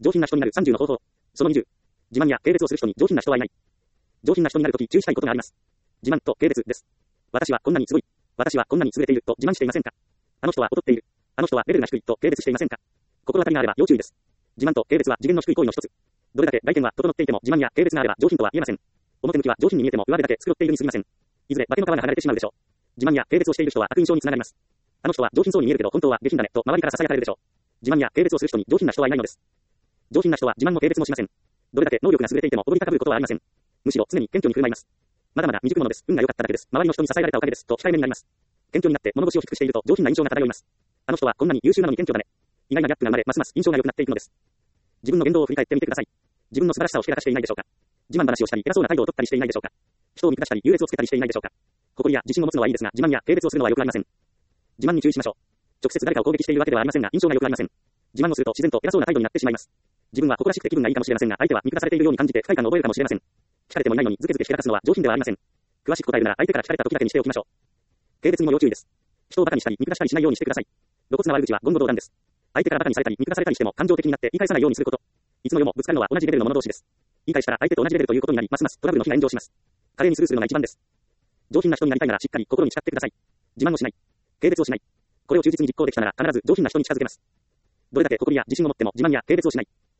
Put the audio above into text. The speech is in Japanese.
上品な人になる30の方法。その20。自慢や軽蔑をする人に上品な人はいない。上品な人になるとき注意したいことがあります。自慢と軽蔑です。私はこんなにすごい。私はこんなに優れていると自慢していませんか。あの人は劣っている。あの人はレベルが低いと軽蔑していませんか。心当たりがあれば要注意です。自慢と軽蔑は次元の低い行為の一つ。どれだけ外見は整っていても自慢や軽蔑があれば上品とは言えません。表向きは上品に見えても上手だけ繕っているに過ぎません。いずれ化けの皮が剥がれてしまうでしょう。自慢や軽蔑をしている人は悪印象につながります。あの人は上品そうに見えるけど本当は下品だねと周りから囁かれるでしょう。自慢や軽蔑をする人に上品な人はいないのです。上品な人は自慢も軽蔑もしません。どれだけ能力が優れていても踊り高ぶることはありません。むしろ常に謙虚に振る舞います。まだまだ未熟者です。運が良かっただけです。周りの人に支えられたおかげです。と控えめになります。謙虚になって物腰を低くしていると上品な印象が漂います。あの人はこんなに優秀なのに謙虚だね。意外なギャップが生まれ、ますます印象が良くなっていくのです。自分の言動を振り返ってみてください。自分の素晴らしさをひけらかしていないでしょうか。自慢話をしたり、偉そうな態度を取ったりしていないでしょうか。人を見下したり、優劣をつけたりしていないでしょうか。誇りや自信を持つのはいいですが、自慢や軽蔑をするのは良くありません。自慢に注意しましょう。直接誰かを攻撃しているわけではありませんが、印象が良くありません。自慢をすると自然と偉そうな態度になってしまいます。自分は誇らしくて気分がいいかもしれませんが、相手は見下されているように感じて不快感を覚えるかもしれません。聞かれてもいないのにズケズケしてらかすのは上品ではありません。詳しく答えるなら相手から聞かれた時だけにしておきましょう。軽蔑にも要注意です。人を馬鹿にしたり見下したりしないようにしてください。露骨な悪口は言語道断です。相手から馬鹿にされたり見下されたりしても感情的になって言い返さないようにすること。いつの世もぶつかるのは同じレベルの者同士です。言い返したら相手と同じレベルということになり、ますますトラブルの日が炎上します。華麗にスルーするのが一番です。上品な人になりたいならしっかり心に誓ってください。自慢をしない。軽蔑をしない。これを忠実に実行できたなら必ず上品な人に近づけます。どれだけ誇りや自信を持っても自慢や軽蔑をしない。